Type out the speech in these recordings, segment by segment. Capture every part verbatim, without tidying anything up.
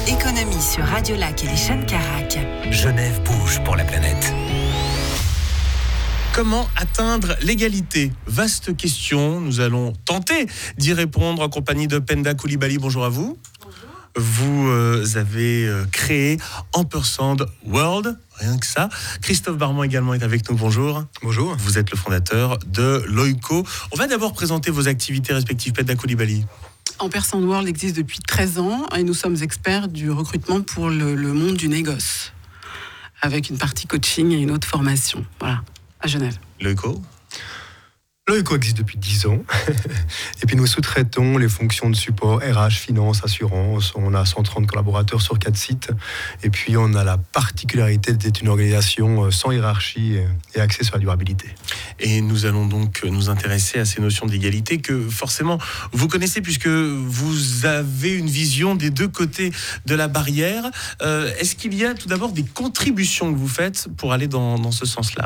Économie sur Radio Lac et les chaînes Carac. Genève bouge pour la planète. Comment atteindre l'égalité ? Vaste question, nous allons tenter d'y répondre en compagnie de Penda Coulibaly. Bonjour à vous. Bonjour. Vous euh, avez euh, créé Ampersand World, rien que ça. Christophe Barmand également est avec nous, bonjour. Bonjour. Vous êtes le fondateur de Loico. On va d'abord présenter vos activités respectives. Penda Coulibaly. Ampersand World existe depuis treize ans et nous sommes experts du recrutement pour le, le monde du négoce, avec une partie coaching et une autre formation. Voilà. À Genève. Loico. Loico existe depuis dix ans. Et puis nous sous-traitons les fonctions de support R H, finance, assurance. On a cent trente collaborateurs sur quatre sites. Et puis on a la particularité d'être une organisation sans hiérarchie et axée sur la durabilité. Et nous allons donc nous intéresser à ces notions d'égalité que forcément vous connaissez puisque vous avez une vision des deux côtés de la barrière. Euh, est-ce qu'il y a tout d'abord des contributions que vous faites pour aller dans, dans ce sens-là ?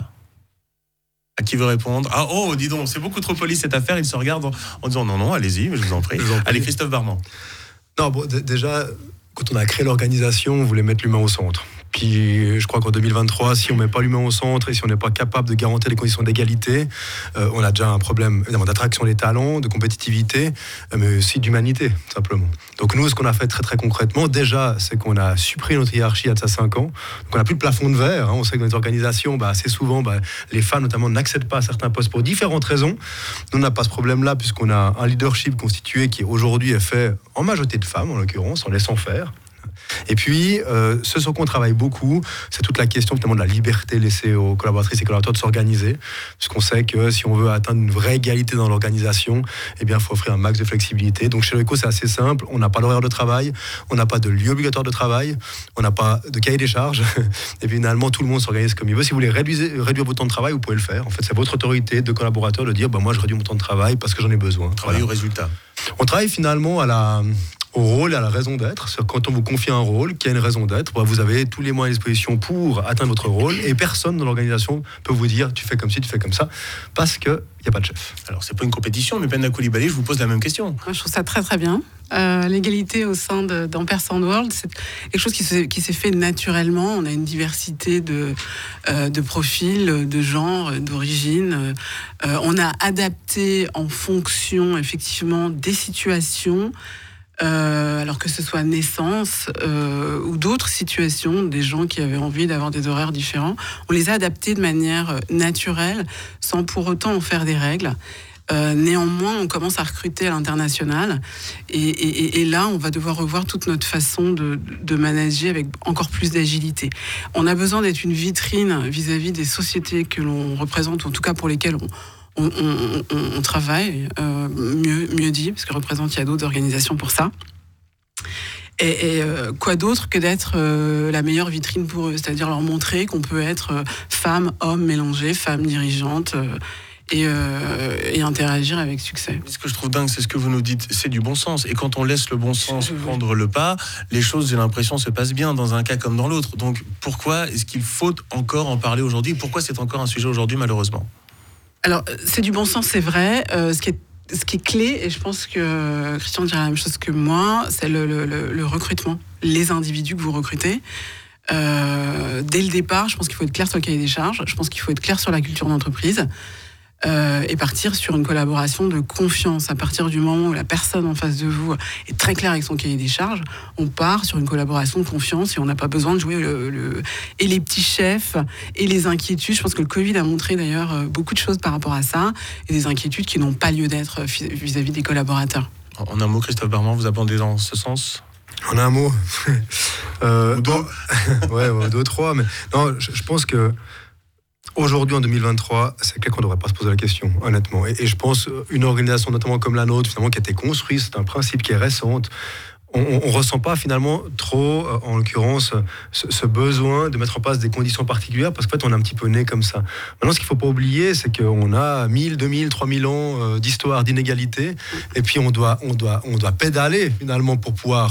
À qui veut répondre ? Ah oh, dis donc, c'est beaucoup trop poli cette affaire. Il se regarde en, en disant non, non, allez-y, je vous en prie. Je vous en prie. Allez, Christophe Barmand. Non, bon, d- déjà, quand on a créé l'organisation, on voulait mettre l'humain au centre. Puis je crois qu'en deux mille vingt-trois, si on ne met pas l'humain au centre et si on n'est pas capable de garantir les conditions d'égalité, euh, on a déjà un problème évidemment d'attraction des talents, de compétitivité, euh, mais aussi d'humanité, tout simplement. Donc nous, ce qu'on a fait très très concrètement, déjà, c'est qu'on a supprimé notre hiérarchie il y a de ça cinq ans. Donc on n'a plus de plafond de verre. Hein. On sait que dans les organisations, bah, assez souvent, bah, les femmes notamment n'accèdent pas à certains postes pour différentes raisons. Nous, on n'a pas ce problème-là puisqu'on a un leadership constitué qui aujourd'hui est fait en majorité de femmes, en l'occurrence, en laissant faire. Et puis, euh, ce sur quoi on travaille beaucoup, c'est toute la question finalement de la liberté laissée aux collaboratrices et collaborateurs de s'organiser. Puisqu'on sait que si on veut atteindre une vraie égalité dans l'organisation, eh bien, il faut offrir un max de flexibilité. Donc, chez Loico, c'est assez simple. On n'a pas d'horaire de travail, on n'a pas de lieu obligatoire de travail, on n'a pas de cahier des charges. Et puis, finalement, tout le monde s'organise comme il veut. Si vous voulez réduire, réduire votre temps de travail, vous pouvez le faire. En fait, c'est votre autorité de collaborateur de dire bah, moi, je réduis mon temps de travail parce que j'en ai besoin. Travailler voilà. au résultat. On travaille finalement à la... au rôle et à la raison d'être. C'est quand on vous confie un rôle qui a une raison d'être, vous avez tous les moyens à disposition pour atteindre votre rôle et personne dans l'organisation peut vous dire tu fais comme ci, tu fais comme ça, parce qu'il n'y a pas de chef. Alors c'est pas une compétition, mais Penda Coulibaly, je vous pose la même question. Moi, je trouve ça très très bien. Euh, l'égalité au sein de, d'Ampersand World, c'est quelque chose qui, se, qui s'est fait naturellement. On a une diversité de, euh, de profils, de genres, d'origines. Euh, on a adapté en fonction effectivement des situations. Euh, alors que ce soit naissance euh, ou d'autres situations, des gens qui avaient envie d'avoir des horaires différents, on les a adaptés de manière naturelle, sans pour autant en faire des règles. Euh, néanmoins, on commence à recruter à l'international et, et, et là, on va devoir revoir toute notre façon de, de manager avec encore plus d'agilité. On a besoin d'être une vitrine vis-à-vis des sociétés que l'on représente, en tout cas pour lesquelles on On, on, on, on travaille, euh, mieux, mieux dit, parce que représente, il y a d'autres organisations pour ça. Et, et euh, quoi d'autre que d'être euh, la meilleure vitrine pour eux, c'est-à-dire leur montrer qu'on peut être euh, femme, homme mélangé, femme dirigeante euh, et, euh, et interagir avec succès. Ce que je trouve dingue, c'est ce que vous nous dites, c'est du bon sens. Et quand on laisse le bon sens prendre le pas, les choses, j'ai l'impression, se passent bien dans un cas comme dans l'autre. Donc pourquoi est-ce qu'il faut encore en parler aujourd'hui ? Pourquoi c'est encore un sujet aujourd'hui, malheureusement ? Alors, c'est du bon sens, c'est vrai. Euh, ce, qui est, ce qui est clé, et je pense que Christian dirait la même chose que moi, c'est le, le, le recrutement. Les individus que vous recrutez. Euh, dès le départ, je pense qu'il faut être clair sur le cahier des charges. Je pense qu'il faut être clair sur la culture d'entreprise. Euh, et partir sur une collaboration de confiance. À partir du moment où la personne en face de vous est très claire avec son cahier des charges, on part sur une collaboration de confiance et on n'a pas besoin de jouer le, le... et les petits chefs et les inquiétudes. Je pense que le Covid a montré d'ailleurs beaucoup de choses par rapport à ça et des inquiétudes qui n'ont pas lieu d'être vis-à-vis des collaborateurs. En un mot, Christophe Barmand, vous abondez dans ce sens ? En un mot, euh, Ou deux. bon, ouais, ouais, deux, trois, mais non, je, je pense que aujourd'hui, en deux mille vingt-trois, c'est clair qu'on ne devrait pas se poser la question, honnêtement. Et, et je pense une organisation, notamment comme la nôtre, finalement, qui a été construite, c'est un principe qui est récente. On ne ressent pas finalement trop, en l'occurrence, ce, ce besoin de mettre en place des conditions particulières parce qu'en fait, on est un petit peu né comme ça. Maintenant, ce qu'il ne faut pas oublier, c'est qu'on a mille, deux mille, trois mille ans d'histoire d'inégalité et puis on doit, on doit, on doit pédaler finalement pour pouvoir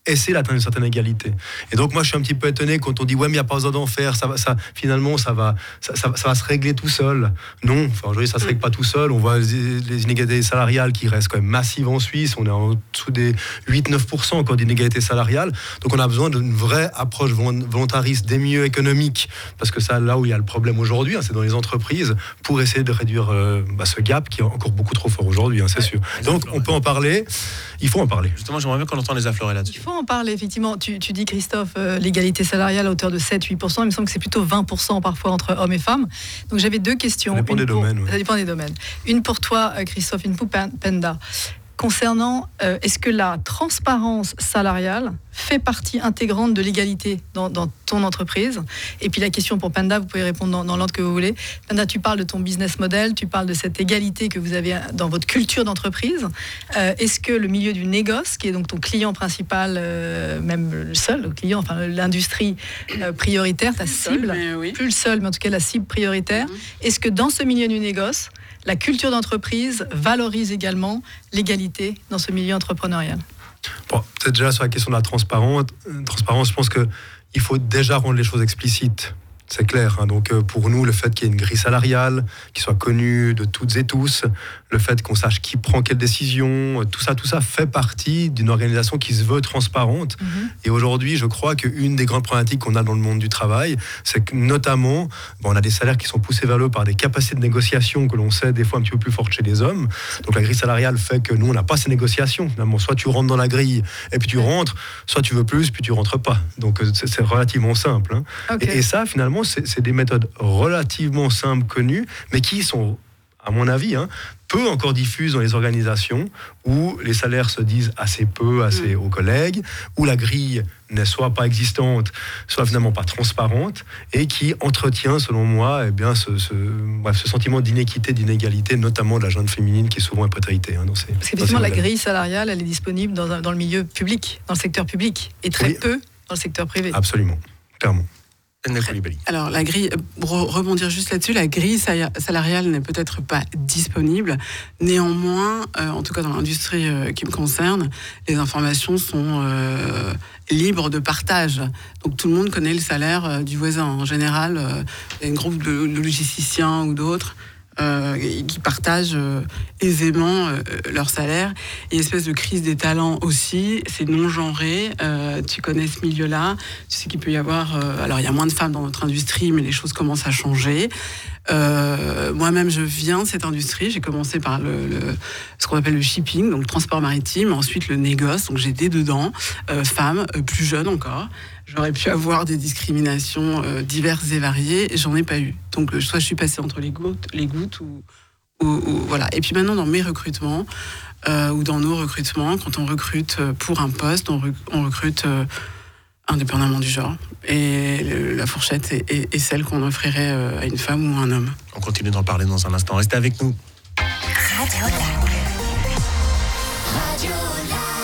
essayer d'atteindre une certaine égalité. Et donc moi je suis un petit peu étonné quand on dit ouais mais il n'y a pas besoin d'en faire, ça va, ça, finalement ça va, ça, ça, ça va se régler tout seul. Non, enfin, aujourd'hui ça ne se règle pas tout seul, on voit les, les inégalités salariales qui restent quand même massives en Suisse, on est en dessous des huit à neuf pour cent encore d'inégalités salariales, donc on a besoin d'une vraie approche volontariste des milieux économiques, parce que ça là où il y a le problème aujourd'hui, hein, c'est dans les entreprises, pour essayer de réduire euh, bah, ce gap qui est encore beaucoup trop fort aujourd'hui, hein, c'est sûr. Donc on peut en parler, il faut en parler. Justement, j'aimerais bien qu'on entende les affleurés là-dessus. Il faut en parler, effectivement. Tu, tu dis, Christophe, euh, l'égalité salariale à hauteur de sept à huit pour cent. Il me semble que c'est plutôt vingt pour cent parfois entre hommes et femmes. Donc j'avais deux questions. Ça dépend une des pour, domaines. Oui. Ça dépend des domaines. Une pour toi, Christophe, une pour Penda. Concernant, euh, est-ce que la transparence salariale fait partie intégrante de l'égalité dans, dans ton entreprise? Et puis la question pour Penda, vous pouvez répondre dans, dans l'ordre que vous voulez. Penda, tu parles de ton business model, tu parles de cette égalité que vous avez dans votre culture d'entreprise. Euh, est-ce que le milieu du négoce, qui est donc ton client principal, euh, même le seul le client, enfin l'industrie euh, prioritaire, ta cible, seul, oui. plus le seul, mais en tout cas la cible prioritaire, mm-hmm. est-ce que dans ce milieu du négoce, la culture d'entreprise valorise également l'égalité dans ce milieu entrepreneurial? Bon, peut-être déjà sur la question de la transparence, transparence je pense qu'il faut déjà rendre les choses explicites. C'est clair, hein. Donc pour nous, le fait qu'il y ait une grille salariale, qui soit connue de toutes et tous, le fait qu'on sache qui prend quelle décision, tout ça, tout ça fait partie d'une organisation qui se veut transparente. Mm-hmm. Et aujourd'hui, je crois qu'une des grandes problématiques qu'on a dans le monde du travail, c'est que notamment, bon, on a des salaires qui sont poussés vers le haut par des capacités de négociation que l'on sait des fois un petit peu plus fortes chez les hommes. Donc la grille salariale fait que nous, on n'a pas ces négociations. Finalement, soit tu rentres dans la grille et puis tu rentres, soit tu veux plus, puis tu rentres pas. Donc c'est, c'est relativement simple. Hein. Okay. Et, et ça, finalement, c'est, c'est des méthodes relativement simples, connues, mais qui sont, à mon avis, hein, peu encore diffuses dans les organisations où les salaires se disent assez peu, assez mmh. aux collègues, où la grille n'est soit pas existante, soit finalement pas transparente, et qui entretient, selon moi, eh bien, ce, ce, bref, ce sentiment d'inéquité, d'inégalité, notamment de la jeune féminine qui est souvent imprétérité. Hein, dans ces, Parce qu'effectivement, la grille salariale, elle est disponible dans, un, dans le milieu public, dans le secteur public, et très oui. peu dans le secteur privé. Absolument, clairement. Alors la grille, pour rebondir juste là-dessus, la grille salariale n'est peut-être pas disponible. Néanmoins, euh, en tout cas dans l'industrie euh, qui me concerne, les informations sont euh, libres de partage. Donc tout le monde connaît le salaire euh, du voisin. En général, euh, il y a un groupe de, de logisticiens ou d'autres Euh, qui partagent euh, aisément euh, leur salaire. Et espèce de crise des talents aussi, c'est non genré. Euh, tu connais ce milieu-là, tu sais qu'il peut y avoir... Euh, alors il y a moins de femmes dans notre industrie, mais les choses commencent à changer. Euh, moi-même, je viens de cette industrie. J'ai commencé par le, le, ce qu'on appelle le shipping, donc le transport maritime, ensuite le négoce, donc j'étais dedans, euh, femme, euh, plus jeune encore. J'aurais pu avoir des discriminations euh, diverses et variées, et j'en ai pas eu. Donc euh, soit je suis passée entre les gouttes, les gouttes ou, ou, ou voilà. Et puis maintenant, dans mes recrutements, euh, ou dans nos recrutements, quand on recrute pour un poste, on, rec- on recrute... Euh, indépendamment du genre. Et le, la fourchette est, est, est celle qu'on offrirait à une femme ou à un homme. On continue d'en parler dans un instant. Restez avec nous. Radio Lac. Radio Lac.